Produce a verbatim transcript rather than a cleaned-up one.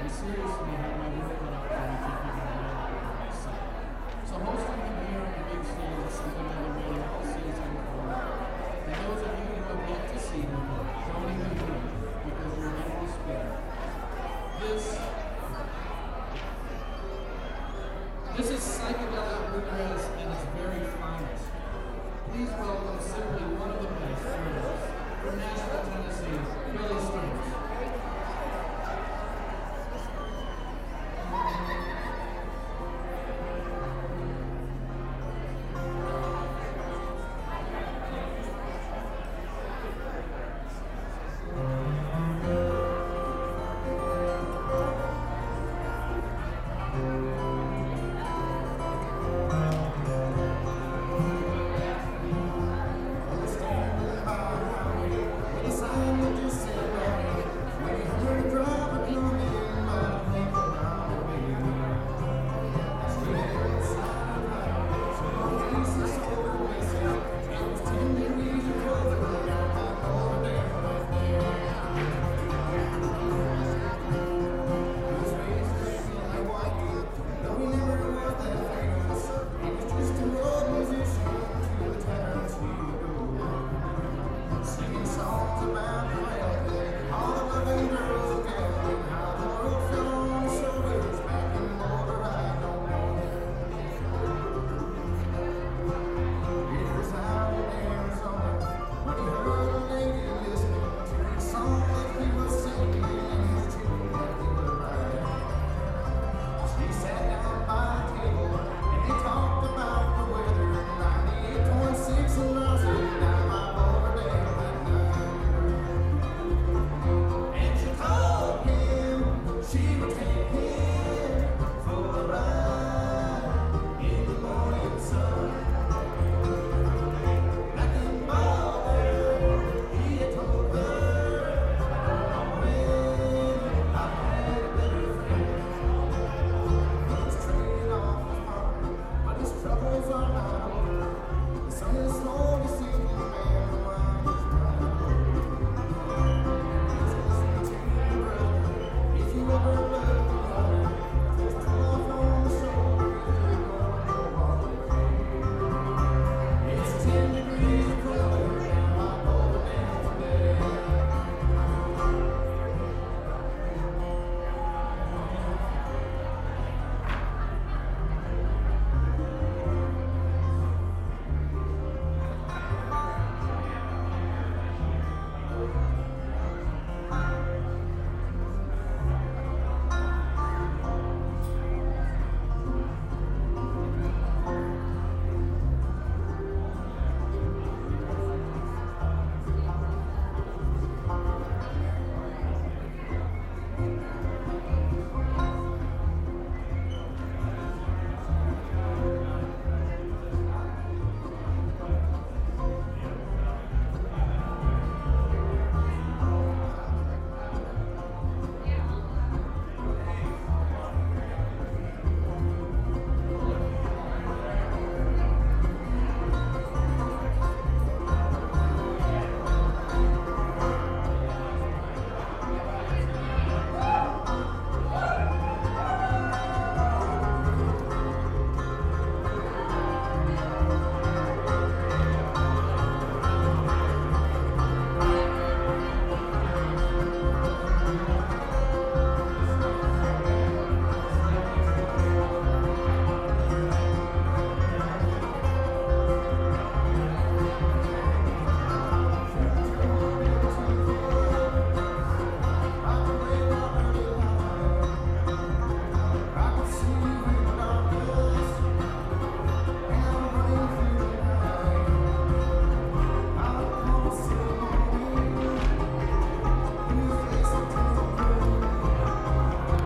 I seriously have my work cut out for me taking my life on myself. So hosting them here on the big stage is something I've been waiting all season for. And those of you who have yet to see them, don't even wait, because you're in despair. This, this is psychedelic bluegrass at its very finest. Please welcome simply one of the best artists from Nashville, Tennessee, Billy Strings.